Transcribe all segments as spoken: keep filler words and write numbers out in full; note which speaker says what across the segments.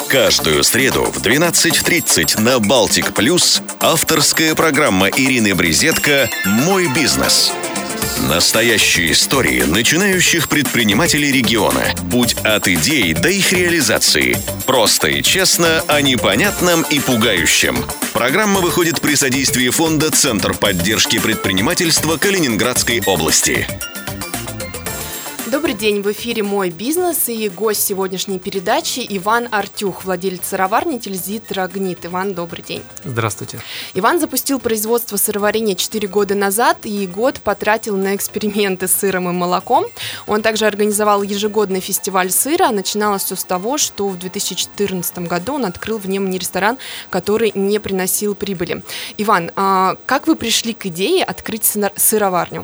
Speaker 1: Каждую среду в двенадцать тридцать на Балтик Плюс авторская программа Ирины Брезетко «Мой бизнес». Настоящие истории начинающих предпринимателей региона. Путь от идей до их реализации. Просто и честно о непонятном и пугающем. Программа выходит при содействии фонда «Центр поддержки предпринимательства Калининградской области».
Speaker 2: Добрый день, в эфире «Мой бизнес» и гость сегодняшней передачи Иван Артюх, владелец сыроварни «Тильзит-Рогнит». Иван, добрый день.
Speaker 3: Здравствуйте.
Speaker 2: Иван запустил производство сыроварения четыре года назад и год потратил на эксперименты с сыром и молоком. Он также организовал ежегодный фестиваль сыра. Начиналось все с того, что в две тысячи четырнадцатом году он открыл в Немане ресторан, который не приносил прибыли. Иван, а как вы пришли к идее открыть сыроварню?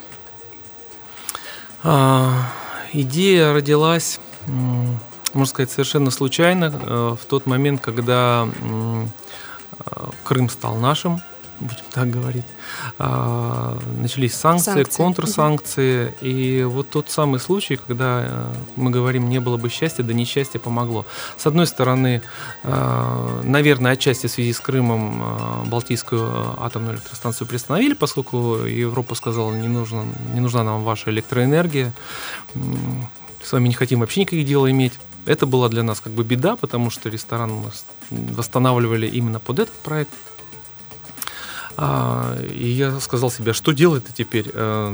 Speaker 3: А... Идея родилась, можно сказать, совершенно случайно, в тот момент, когда Крым стал нашим, будем так говорить. Начались санкции, санкции. контрсанкции, и вот тот самый случай, когда мы говорим, не было бы счастья, да несчастье помогло. С одной стороны, наверное, отчасти в связи с Крымом Балтийскую атомную электростанцию приостановили, поскольку Европа сказала, не нужна, не нужна нам ваша электроэнергия, с вами не хотим вообще никаких дел иметь. Это была для нас как бы беда, потому что ресторан мы восстанавливали именно под этот проект. И я сказал себе, что делать-то теперь?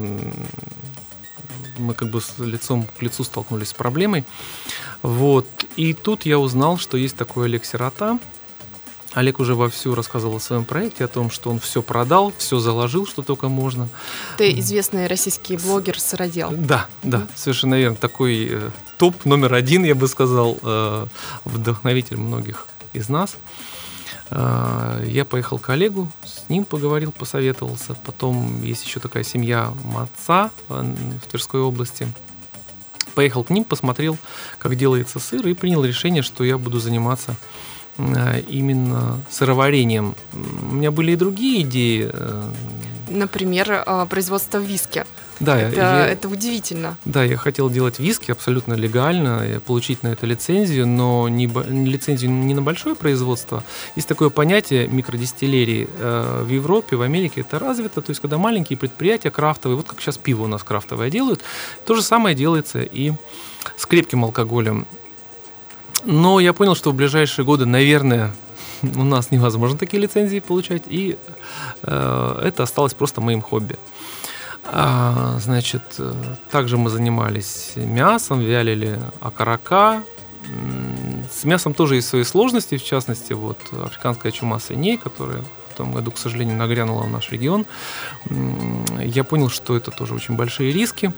Speaker 3: Мы как бы с лицом к лицу столкнулись с проблемой. Вот. И тут я узнал, что есть такой Олег Сирота. Олег уже вовсю рассказывал о своем проекте, о том, что он все продал, все заложил, что только можно.
Speaker 2: Ты известный российский блогер, сыродел.
Speaker 3: Да, да, совершенно верно. Такой э, топ номер один, я бы сказал, э, вдохновитель многих из нас. Э, я поехал к Олегу, с ним поговорил, посоветовался. Потом есть еще такая семья Маца в Тверской области. Поехал к ним, посмотрел, как делается сыр, и принял решение, что я буду заниматься именно сыроварением. У меня были и другие идеи.
Speaker 2: Например, производство виски.
Speaker 3: Да,
Speaker 2: это,
Speaker 3: я,
Speaker 2: это удивительно.
Speaker 3: Да, я хотел делать виски абсолютно легально, получить на это лицензию, но не, лицензию не на большое производство. Есть такое понятие микродистиллерии. В Европе, в Америке это развито, то есть когда маленькие предприятия крафтовые, вот как сейчас пиво у нас крафтовое делают, то же самое делается и с крепким алкоголем. Но я понял, что в ближайшие годы, наверное, у нас невозможно такие лицензии получать, и э, это осталось просто моим хобби. А, значит, также мы занимались мясом, вялили окорока. С мясом тоже есть свои сложности, в частности, вот африканская чума свиней, которая в том году, к сожалению, нагрянула в наш регион. Я понял, что это тоже очень большие риски.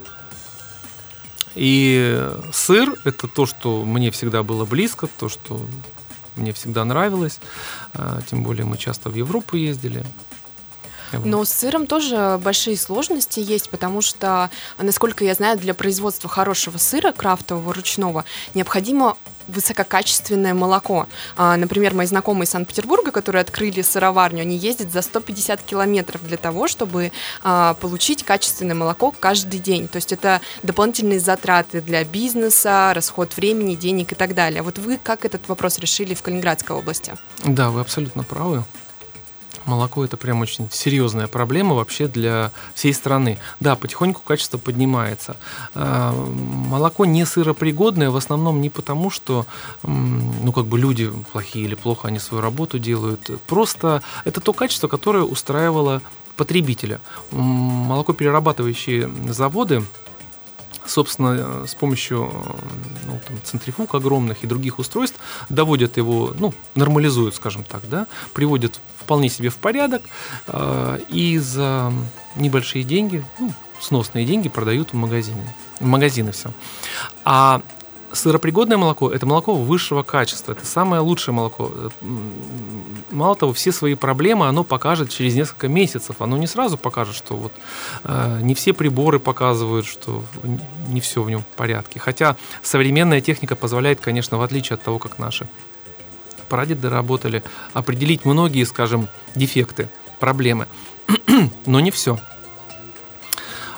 Speaker 3: И сыр – это то, что мне всегда было близко, то, что мне всегда нравилось. Тем более мы часто в Европу ездили.
Speaker 2: Но с сыром тоже большие сложности есть, потому что, насколько я знаю, для производства хорошего сыра, крафтового, ручного, необходимо высококачественное молоко. Например, мои знакомые из Санкт-Петербурга, которые открыли сыроварню, они ездят за сто пятьдесят километров для того, чтобы получить качественное молоко каждый день. То есть это дополнительные затраты для бизнеса, расход времени, денег и так далее. Вот вы как этот вопрос решили в Калининградской области? Да,
Speaker 3: вы абсолютно правы. Молоко – это прям очень серьезная проблема вообще для всей страны. Да, потихоньку качество поднимается. Молоко не сыропригодное в основном не потому, что ну, как бы люди плохие или плохо они свою работу делают. Просто это то качество, которое устраивало потребителя. Молокоперерабатывающие заводы, собственно, с помощью ну, там, центрифуг огромных и других устройств доводят его, ну, нормализуют, скажем так, да, приводят вполне себе в порядок э, и за небольшие деньги, ну, сносные деньги продают в магазине, в магазины все. А сыропригодное молоко – это молоко высшего качества, это самое лучшее молоко. Мало того, все свои проблемы оно покажет через несколько месяцев. Оно не сразу покажет, что вот э, не все приборы показывают, что не все в нем в порядке. Хотя современная техника позволяет, конечно, в отличие от того, как наши прадеды работали, определить многие, скажем, дефекты, проблемы. Но не все.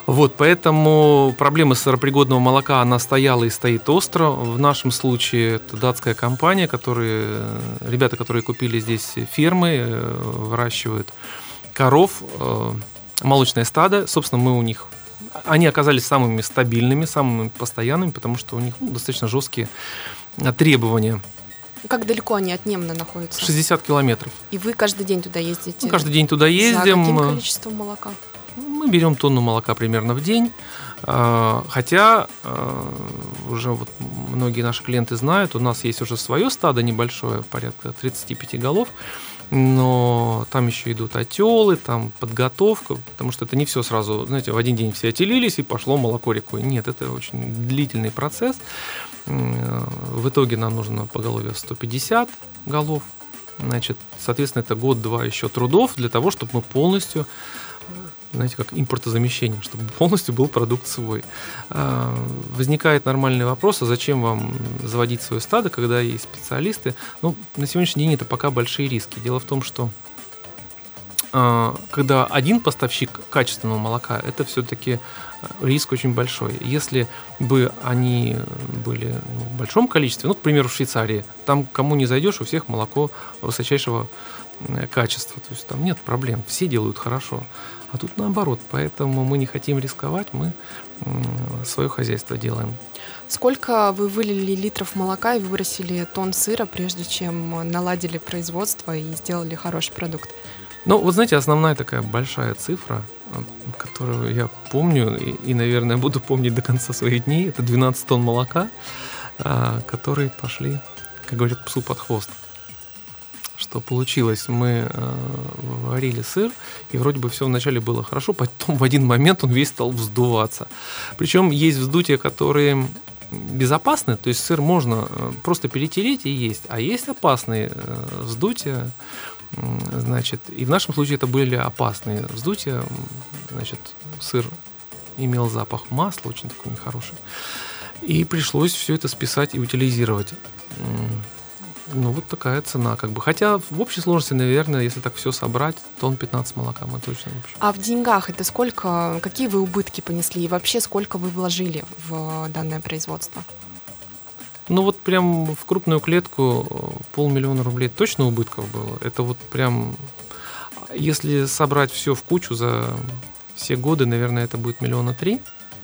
Speaker 3: Вот, поэтому проблема сыропригодного молока, она стояла и стоит остро. В нашем случае это датская компания, которые, ребята, которые купили здесь фермы, выращивают коров, молочное стадо. Собственно, мы у них... Они оказались самыми стабильными, самыми постоянными, потому что у них ну, достаточно жесткие требования.
Speaker 2: Как далеко они от Немна находятся?
Speaker 3: шестьдесят километров.
Speaker 2: И вы каждый день туда ездите?
Speaker 3: Ну, каждый день туда ездим.
Speaker 2: За каким количеством молока?
Speaker 3: Мы берем тонну молока примерно в день. Хотя уже вот многие наши клиенты знают, у нас есть уже свое стадо небольшое, порядка тридцать пять голов. Но там еще идут отелы, там подготовка, потому что это не все сразу, знаете, в один день все отелились и пошло молоко рекой. Нет, это очень длительный процесс. В итоге нам нужно поголовье сто пятьдесят голов. Значит, соответственно, это год-два еще трудов для того, чтобы мы полностью, знаете, как импортозамещение, чтобы полностью был продукт свой. Возникает нормальный вопрос, а зачем вам заводить свое стадо, когда есть специалисты? Ну, на сегодняшний день это пока большие риски. Дело в том, что когда один поставщик качественного молока, это все-таки риск очень большой. Если бы они были в большом количестве, ну, к примеру, в Швейцарии, там кому не зайдешь, у всех молоко высочайшего качества. То есть там нет проблем, все делают хорошо. А тут наоборот, поэтому мы не хотим рисковать, мы свое хозяйство делаем.
Speaker 2: Сколько вы вылили литров молока и выбросили тонн сыра, прежде чем наладили производство и сделали хороший продукт?
Speaker 3: Ну, вот знаете, основная такая большая цифра, которую я помню и, и, наверное, буду помнить до конца своих дней, это двенадцать тонн молока, которые пошли, как говорят, псу под хвост. Что получилось? Мы э, варили сыр, и вроде бы все вначале было хорошо, потом в один момент он весь стал вздуваться. Причем есть вздутия, которые безопасны, то есть сыр можно просто перетереть и есть, а есть опасные э, вздутия, э, значит, и в нашем случае это были опасные вздутия, значит, сыр имел запах масла, очень такой нехороший, и пришлось все это списать и утилизировать. Ну, вот такая цена, как бы. Хотя в общей сложности, наверное, если так все собрать, тонн пятнадцать молока мы точно выпущим.
Speaker 2: А в деньгах это сколько, какие вы убытки понесли и вообще сколько вы вложили в данное производство?
Speaker 3: Ну, вот прям в крупную клетку полмиллиона рублей точно убытков было. Это вот прям, если собрать все в кучу за все годы, наверное, это будет миллиона три.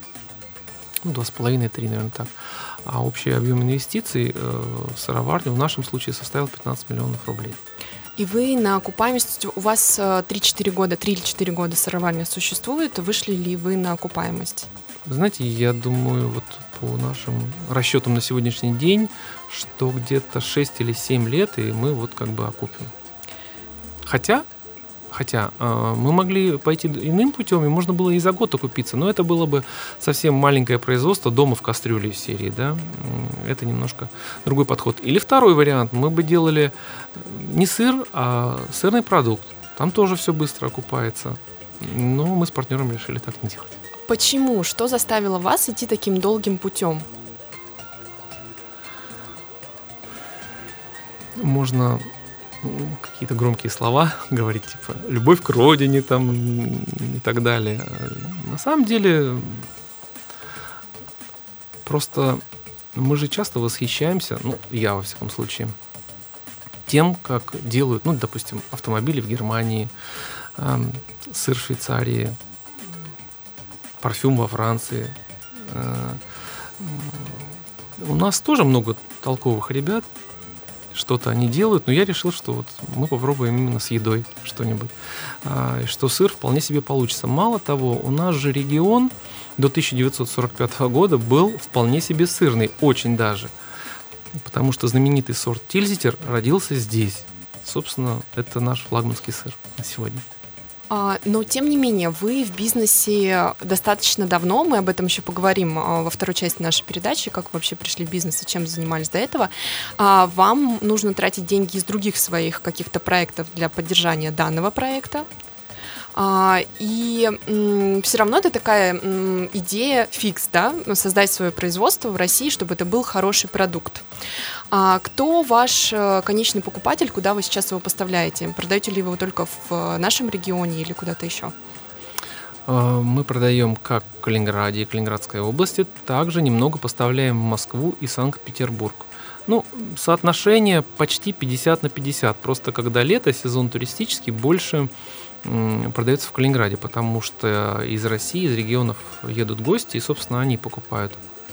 Speaker 3: Ну, два с половиной, три, наверное, так. А общий объем инвестиций в сыроварню в нашем случае составил пятнадцать миллионов рублей.
Speaker 2: И вы на окупаемость, у вас три-четыре года, три или четыре года сыроварня существует, вышли ли вы на окупаемость?
Speaker 3: Знаете, я думаю, вот по нашим расчетам на сегодняшний день, что где-то шесть или семь лет, и мы вот как бы окупим. Хотя... Хотя э, мы могли пойти иным путем, и можно было и за год окупиться, но это было бы совсем маленькое производство дома в кастрюле из серии, да, это немножко другой подход. Или второй вариант, мы бы делали не сыр, а сырный продукт, там тоже все быстро окупается, но мы с партнером решили так не делать.
Speaker 2: Почему? Что заставило вас идти таким долгим путем?
Speaker 3: Можно... какие-то громкие слова говорить, типа любовь к родине там и так далее. На самом деле просто мы же часто восхищаемся, ну, я во всяком случае, тем, как делают, ну, допустим, автомобили в Германии, э, сыр в Швейцарии, парфюм во Франции. Э, у нас тоже много толковых ребят, что-то они делают, но я решил, что вот мы попробуем именно с едой что-нибудь, и что сыр вполне себе получится. Мало того, у нас же регион до тысяча девятьсот сорок пятого года был вполне себе сырный, очень даже, потому что знаменитый сорт Тильзитер родился здесь. Собственно, это наш флагманский сыр на сегодня.
Speaker 2: Но, тем не менее, вы в бизнесе достаточно давно, мы об этом еще поговорим во второй части нашей передачи, как вы вообще пришли в бизнес и чем занимались до этого. Вам нужно тратить деньги из других своих каких-то проектов для поддержания данного проекта. И все равно это такая идея фикс, да, создать свое производство в России, чтобы это был хороший продукт. Кто ваш конечный покупатель, куда вы сейчас его поставляете? Продаете ли вы его только в нашем регионе или куда-то еще?
Speaker 3: Мы продаем как в Калининграде и Калининградской области, также немного поставляем в Москву и Санкт-Петербург. Ну, соотношение почти пятьдесят на пятьдесят. Просто когда лето, сезон туристический, больше м, продается в Калининграде, потому что из России, из регионов едут гости, и, собственно, они покупают.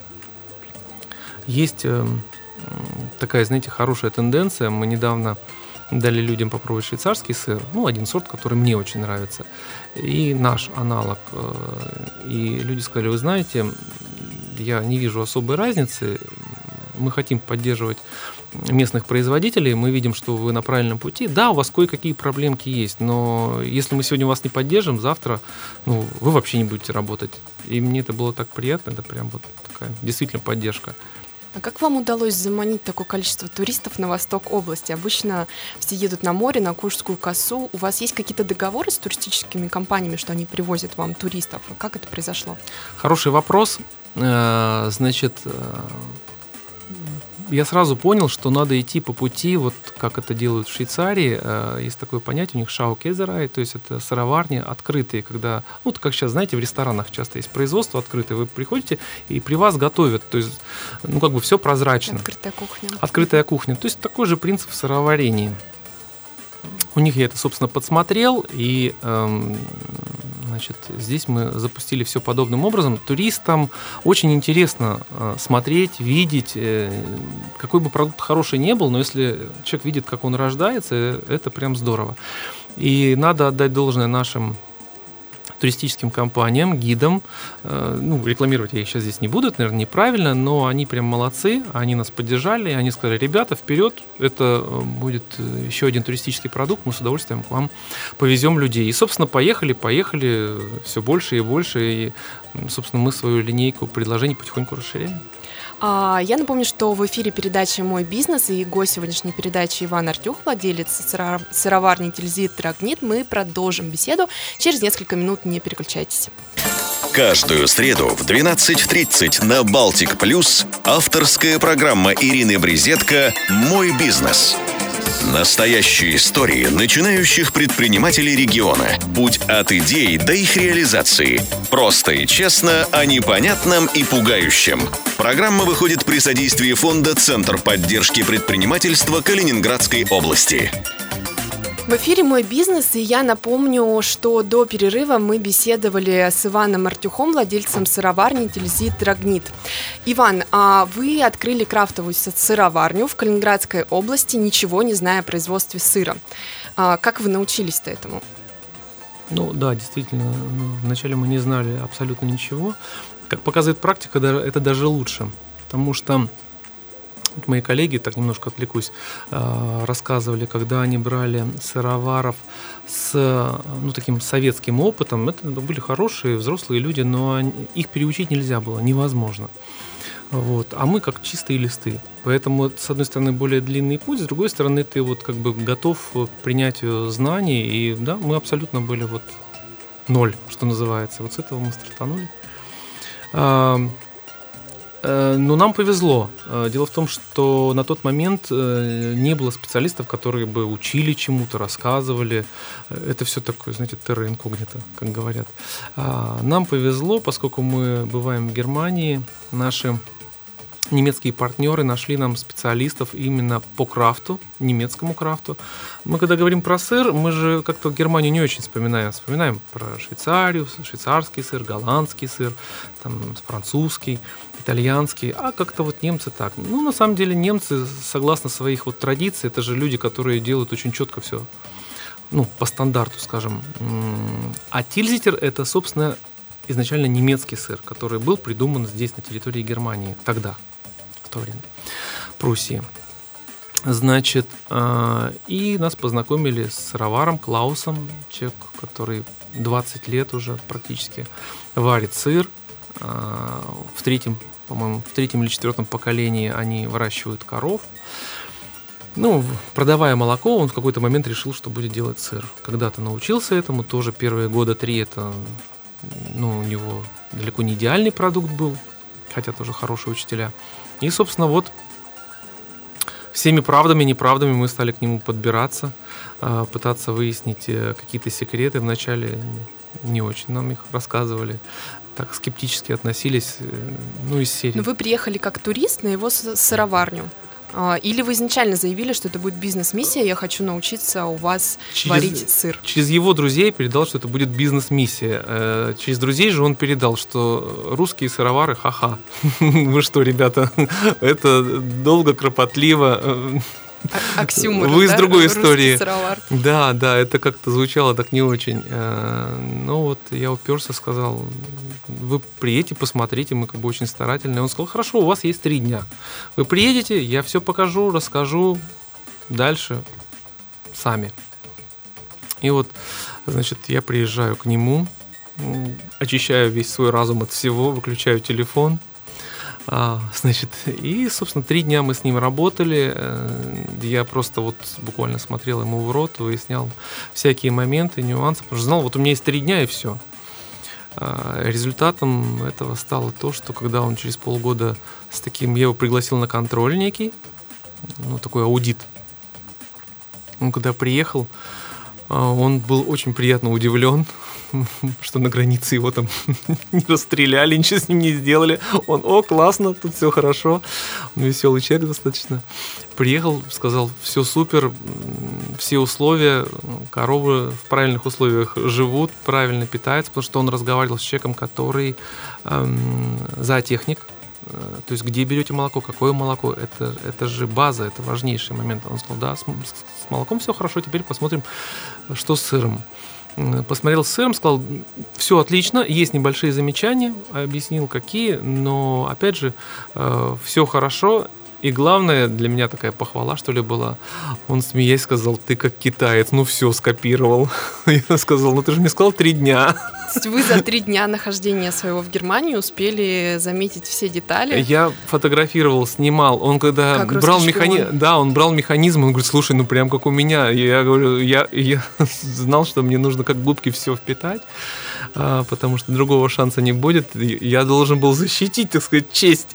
Speaker 3: Есть э, такая, знаете, хорошая тенденция. Мы недавно дали людям попробовать швейцарский сыр, ну, один сорт, который мне очень нравится, и наш аналог. И люди сказали: вы знаете, я не вижу особой разницы, мы хотим поддерживать местных производителей, мы видим, что вы на правильном пути. Да, у вас кое-какие проблемки есть, но если мы сегодня вас не поддержим, завтра, ну, вы вообще не будете работать. И мне это было так приятно, это прям вот такая действительно поддержка.
Speaker 2: А как вам удалось заманить такое количество туристов на восток области? Обычно все едут на море, на Куршскую косу. У вас есть какие-то договоры с туристическими компаниями, что они привозят вам туристов? Как это произошло?
Speaker 3: Хороший вопрос. Значит, я сразу понял, что надо идти по пути, вот как это делают в Швейцарии. Есть такое понятие у них шау-кезерай, то есть это сыроварни открытые, когда, ну, как сейчас, знаете, в ресторанах часто есть производство открытое, вы приходите и при вас готовят, то есть, ну, как бы все прозрачно.
Speaker 2: Открытая кухня.
Speaker 3: Открытая кухня, то есть такой же принцип в сыроварении. У них я это, собственно, подсмотрел, и эм, значит, здесь мы запустили все подобным образом. Туристам очень интересно э, смотреть, видеть, э, какой бы продукт хороший не был, но если человек видит, как он рождается, э, это прям здорово. И надо отдать должное нашим туристическим компаниям, гидам. Э, ну, рекламировать я их сейчас здесь не буду, это, наверное, неправильно, но они прям молодцы, они нас поддержали, они сказали: ребята, вперед, это будет еще один туристический продукт, мы с удовольствием к вам повезем людей. И, собственно, поехали, поехали все больше и больше, и, собственно, мы свою линейку предложений потихоньку расширяем.
Speaker 2: Я напомню, что в эфире передача «Мой бизнес» и гость сегодняшней передачи Иван Артюх, владелец сыроварни Тильзит Драгнит. Мы продолжим беседу через несколько минут, не переключайтесь.
Speaker 1: Каждую среду в двенадцать тридцать на Балтик Плюс авторская программа Ирины Брезетко «Мой бизнес». Настоящие истории начинающих предпринимателей региона. Путь от идей до их реализации. Просто и честно о непонятном и пугающем. Программа выходит при содействии фонда «Центр поддержки предпринимательства Калининградской области».
Speaker 2: В эфире «Мой бизнес», и я напомню, что до перерыва мы беседовали с Иваном Артюхом, владельцем сыроварни Тильзит Драгнит. Иван, а вы открыли крафтовую сыроварню в Калининградской области, ничего не зная о производстве сыра. А как вы научились-то этому?
Speaker 3: Ну да, действительно, вначале мы не знали абсолютно ничего. Как показывает практика, это даже лучше, потому что мои коллеги, так немножко отвлекусь, рассказывали, когда они брали сыроваров с, ну, таким советским опытом, это были хорошие взрослые люди, но их переучить нельзя было, невозможно. Вот. А мы как чистые листы. Поэтому, с одной стороны, более длинный путь, с другой стороны, ты вот как бы готов к принятию знаний, и да, мы абсолютно были вот ноль, что называется. Вот с этого мы стартанули. Но нам повезло. Дело в том, что на тот момент не было специалистов, которые бы учили чему-то, рассказывали. Это все такое, знаете, терра инкогнито, как говорят. Нам повезло, поскольку мы бываем в Германии, наши немецкие партнеры нашли нам специалистов именно по крафту, немецкому крафту. Мы, когда говорим про сыр, мы же как-то Германию не очень вспоминаем. Вспоминаем про Швейцарию, швейцарский сыр, голландский сыр, там, французский, итальянский, а как-то вот немцы так. Ну, на самом деле, немцы, согласно своих вот традиций, это же люди, которые делают очень четко все, ну, по стандарту, скажем. А Тильзитер – это, собственно, изначально немецкий сыр, который был придуман здесь, на территории Германии, тогда, в то время, Пруссии. Значит, и нас познакомили с сыроваром Клаусом, человек, который двадцать лет уже практически варит сыр. В третьем, по-моему, в третьем или четвертом поколении они выращивают коров. Ну, продавая молоко, он в какой-то момент решил, что будет делать сыр. Когда-то научился этому, тоже первые года три это, ну, у него далеко не идеальный продукт был, хотя тоже хорошие учителя. И, собственно, вот всеми правдами и неправдами мы стали к нему подбираться, пытаться выяснить какие-то секреты. Вначале не очень нам их рассказывали, так скептически относились, ну, из серии.
Speaker 2: Но вы приехали как турист на его сыроварню? Или вы изначально заявили, что это будет бизнес-миссия, я хочу научиться у вас через, варить сыр?
Speaker 3: Через его друзей передал, что это будет бизнес-миссия. Через друзей же он передал, что русские сыровары, ха-ха. Вы что, ребята, это долго, кропотливо.
Speaker 2: Оксюмор,
Speaker 3: вы из
Speaker 2: да?
Speaker 3: другой
Speaker 2: Русский
Speaker 3: истории.
Speaker 2: Сыровар.
Speaker 3: Да, да, это как-то звучало так не очень. Но вот я уперся, сказал, вы приедете, посмотрите, мы как бы очень старательные. Он сказал, хорошо, у вас есть три дня. Вы приедете, я все покажу, расскажу. Дальше сами. И вот, значит, я приезжаю к нему, очищаю весь свой разум от всего, выключаю телефон. А, значит, и, собственно, три дня мы с ним работали. Я просто вот буквально смотрел ему в рот, выяснял всякие моменты, нюансы, потому что знал, вот у меня есть три дня и все. А, результатом этого стало то, что когда он через полгода с таким, я его пригласил на контроль некий, ну, такой аудит. Он когда приехал, он был очень приятно удивлен, что на границе его там не расстреляли, ничего с ним не сделали. Он, о, классно, тут все хорошо. Он веселый человек достаточно. Приехал, сказал, все супер, все условия, коровы в правильных условиях живут, правильно питаются, потому что он разговаривал с человеком, который эм, зоотехник. То есть, где берете молоко, какое молоко, это, это же база, это важнейший момент. Он сказал, да, с, с молоком все хорошо, теперь посмотрим, что с сыром. Посмотрел с сыром, сказал, все отлично, есть небольшие замечания, объяснил, какие, но, опять же, все хорошо. И главное, для меня такая похвала, что ли, была. Он, смеясь, сказал, ты как китаец, ну все, скопировал. Я сказал, ну ты же мне сказал три дня.
Speaker 2: То есть вы за три дня нахождения своего в Германии успели заметить все детали?
Speaker 3: Я фотографировал, снимал. Он когда
Speaker 2: как
Speaker 3: брал механизм, да, он брал механизм, он говорит, слушай, ну прям как у меня. Я говорю, я, я знал, что мне нужно как губки все впитать, потому что другого шанса не будет. Я должен был защитить, так сказать, честь.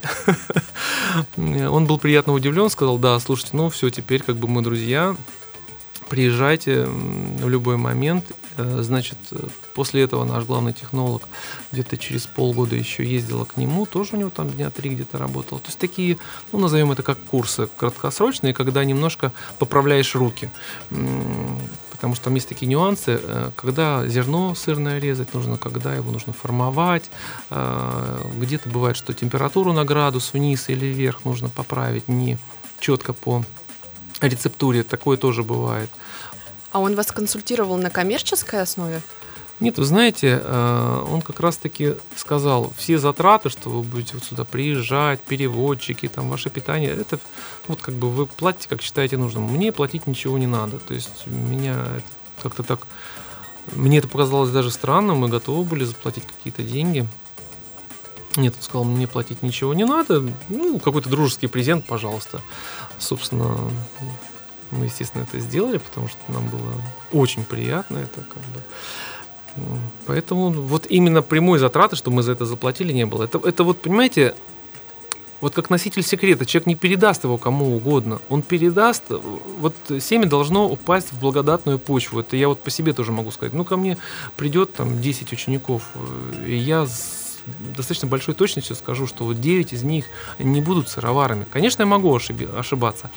Speaker 3: Он был приятно удивлен, сказал, да, слушайте, ну все, теперь как бы мы друзья, приезжайте в любой момент. Значит, после этого наш главный технолог где-то через полгода еще ездила к нему, тоже у него там дня три где-то работала. То есть такие, ну, назовем это как курсы краткосрочные, когда немножко поправляешь руки. Потому что там есть такие нюансы, когда зерно сырное резать нужно, когда его нужно формовать. Где-то бывает, что температуру на градус вниз или вверх нужно поправить не четко по рецептуре. Такое тоже бывает.
Speaker 2: А он вас консультировал на коммерческой основе?
Speaker 3: Нет, вы знаете, он как раз-таки сказал, все затраты, что вы будете вот сюда приезжать, переводчики, там, ваше питание, это вот как бы вы платите, как считаете нужным. Мне платить ничего не надо. То есть меня это как-то так... Мне это показалось даже странным, мы готовы были заплатить какие-то деньги. Нет, он сказал, мне платить ничего не надо, ну, какой-то дружеский презент, пожалуйста. Собственно... Мы, естественно, это сделали, потому что нам было очень приятно это как бы. Поэтому вот именно прямой затраты, что мы за это заплатили, не было. Это, это вот, понимаете, вот как носитель секрета. Человек не передаст его кому угодно. Он передаст, вот семя должно упасть в благодатную почву. Это я вот по себе тоже могу сказать. Ну, ко мне придет там десять учеников, и я с достаточно большой точностью скажу, что вот девять из них не будут сыроварами. Конечно, я могу ошиби- ошибаться,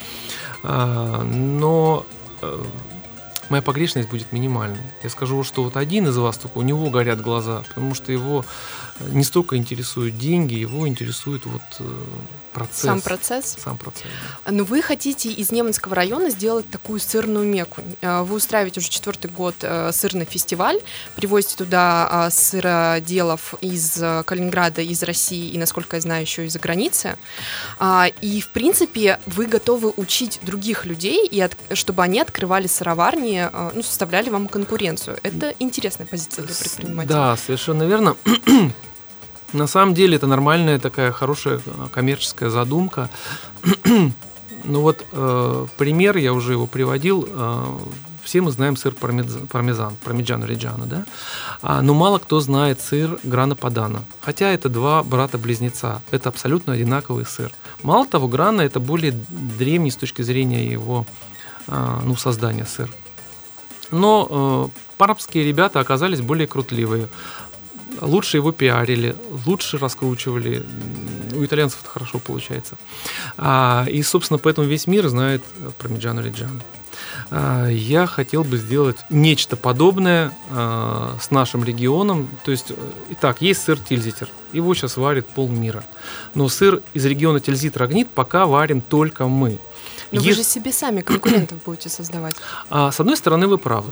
Speaker 3: но моя погрешность будет минимальной. Я скажу, что вот один из вас, только у него горят глаза, потому что его не столько интересуют деньги, его интересует вот процесс.
Speaker 2: Сам процесс?
Speaker 3: Сам процесс,
Speaker 2: да. Но вы хотите из Неманского района сделать такую сырную мекку. Вы устраиваете уже четвертый год сырный фестиваль, привозите туда сыроделов из Калининграда, из России и, насколько я знаю, еще из-за границы. И, в принципе, вы готовы учить других людей, и от, чтобы они открывали сыроварни, ну, составляли вам конкуренцию. Это интересная позиция для предпринимателя.
Speaker 3: Да, совершенно верно. На самом деле это нормальная такая хорошая коммерческая задумка. Ну вот э, пример, я уже его приводил. Э, все мы знаем сыр пармезан, пармезан пармиджано регgiano, да? А, но мало кто знает сыр Грана Падано. Хотя это два брата-близнеца. Это абсолютно одинаковый сыр. Мало того, Грана это более древний с точки зрения его э, ну, создания сыр. Но э, пармские ребята оказались более крутливые. Лучше его пиарили, лучше раскручивали. У итальянцев это хорошо получается. А, и, собственно, поэтому весь мир знает про Меджану Реджану. А, я хотел бы сделать нечто подобное а, с нашим регионом. То есть, итак, есть сыр Тильзитер. Его сейчас варит полмира. Но сыр из региона Тильзит-Рагнит пока варим только мы.
Speaker 2: Но
Speaker 3: Е...
Speaker 2: вы же себе сами конкурентов будете создавать.
Speaker 3: А, с одной стороны, вы правы.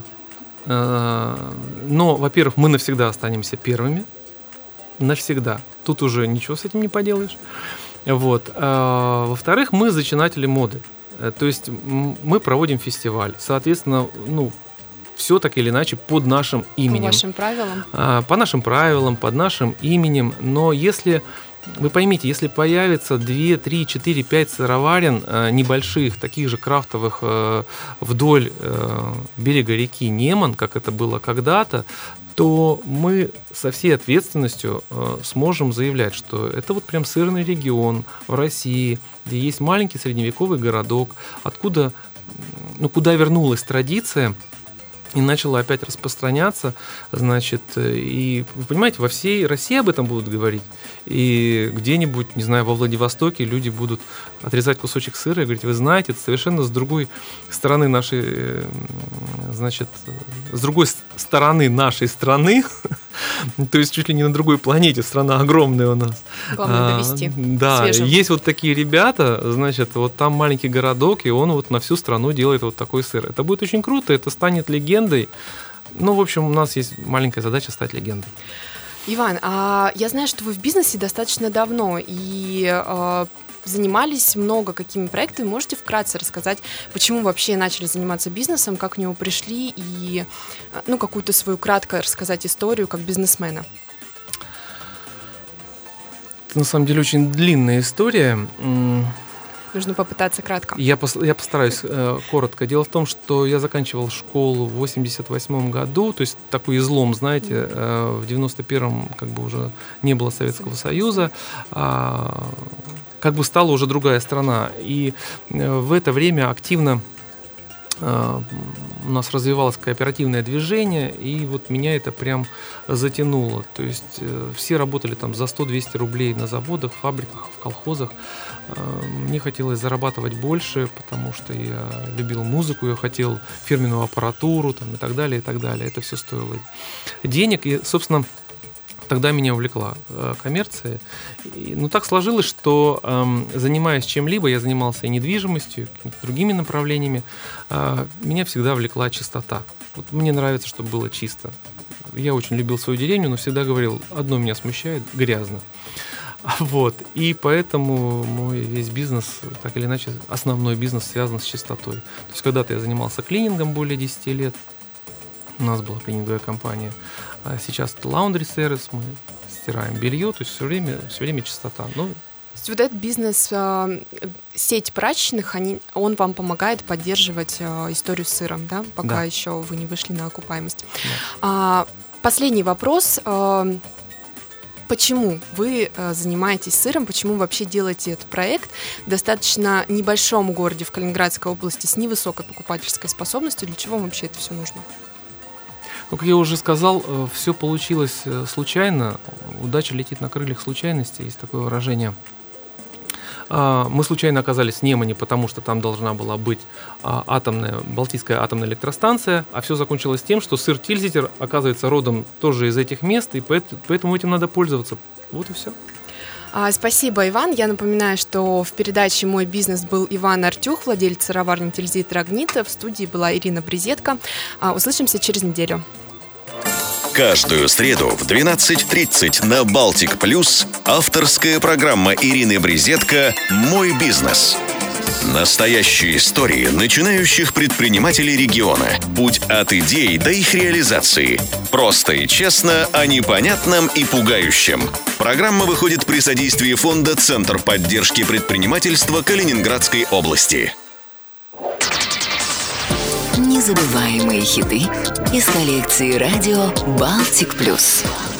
Speaker 3: Но, во-первых, мы навсегда останемся первыми. Навсегда. Тут уже ничего с этим не поделаешь. Вот. А, во-вторых, мы зачинатели моды. То есть мы проводим фестиваль. Соответственно, ну, все так или иначе под нашим именем.
Speaker 2: По вашим правилам?
Speaker 3: А, по нашим правилам, под нашим именем. Но если... Вы поймите, если появится два, три, четыре, пять сыроварен э, небольших, таких же крафтовых э, вдоль э, берега реки Неман, как это было когда-то, то мы со всей ответственностью э, сможем заявлять, что это вот прям сырный регион в России, где есть маленький средневековый городок, откуда, ну, куда вернулась традиция и начала опять распространяться, значит, и, вы понимаете, во всей России об этом будут говорить, и где-нибудь, не знаю, во Владивостоке люди будут отрезать кусочек сыра и говорить: вы знаете, это совершенно с другой стороны нашей, значит, с другой стороны нашей страны, то есть чуть ли не на другой планете, страна огромная у нас.
Speaker 2: Главное довести.
Speaker 3: Да,
Speaker 2: свежим.
Speaker 3: Есть вот такие ребята, значит, вот там маленький городок, и он вот на всю страну делает вот такой сыр. Это будет очень круто, это станет легендой. Ну, в общем, у нас есть маленькая задача стать легендой.
Speaker 2: Иван, а я знаю, что вы в бизнесе достаточно давно и э, занимались много какими проектами. Можете вкратце рассказать, почему вообще начали заниматься бизнесом, как к нему пришли и, ну, какую-то свою кратко рассказать историю как бизнесмена?
Speaker 3: Это на самом деле очень длинная история.
Speaker 2: Нужно попытаться кратко.
Speaker 3: Я, пос, я постараюсь э, коротко. Дело в том, что я заканчивал школу в восемьдесят восьмом году, то есть такой излом, знаете, э, в девяносто первом как бы уже не было Советского Союза, а, как бы стала уже другая страна. И э, в это время активно э, у нас развивалось кооперативное движение, и вот меня это прям затянуло. То есть э, все работали там за сто-двести рублей на заводах, фабриках, в колхозах. Мне хотелось зарабатывать больше, потому что я любил музыку, я хотел фирменную аппаратуру там, и так далее, и так далее. Это все стоило денег, и, собственно, тогда меня увлекла коммерция. И, ну, так сложилось, что, эм, занимаясь чем-либо, я занимался и недвижимостью, и другими направлениями, э, меня всегда влекла чистота. Вот мне нравится, чтобы было чисто. Я очень любил свою деревню, но всегда говорил: одно меня смущает — грязно. Вот. И поэтому мой весь бизнес, так или иначе, основной бизнес связан с чистотой. То есть когда-то я занимался клинингом более десять лет. У нас была клининговая компания. А сейчас это laundry service, мы стираем белье, то есть все время, все время чистота. Ну,
Speaker 2: то есть вот этот бизнес, сеть прачечных, они, он вам помогает поддерживать историю с сыром, да? Пока
Speaker 3: да.
Speaker 2: еще вы не вышли на окупаемость.
Speaker 3: Да.
Speaker 2: А, последний вопрос. Почему вы э, занимаетесь сыром, почему вообще делаете этот проект в достаточно небольшом городе в Калининградской области с невысокой покупательской способностью? Для чего вам вообще это все нужно?
Speaker 3: Как я уже сказал, все получилось случайно. Удача летит на крыльях случайности, есть такое выражение. Мы случайно оказались в Немане, потому что там должна была быть атомная, Балтийская атомная электростанция, а все закончилось тем, что сыр Тильзитер оказывается родом тоже из этих мест, и поэтому этим надо пользоваться. Вот и все.
Speaker 2: Спасибо, Иван. Я напоминаю, что в передаче «Мой бизнес» был Иван Артюх, владелец сыроварни Тильзит-Рагнит. В студии была Ирина Брезетка. Услышимся через неделю.
Speaker 1: Каждую среду в двенадцать тридцать на Балтик Плюс авторская программа Ирины Брезетка «Мой бизнес». Настоящие истории начинающих предпринимателей региона. Путь от идей до их реализации. Просто и честно о непонятном и пугающем. Программа выходит при содействии фонда «Центр поддержки предпринимательства Калининградской области».
Speaker 4: Незабываемые хиты из коллекции радио «Балтик Плюс».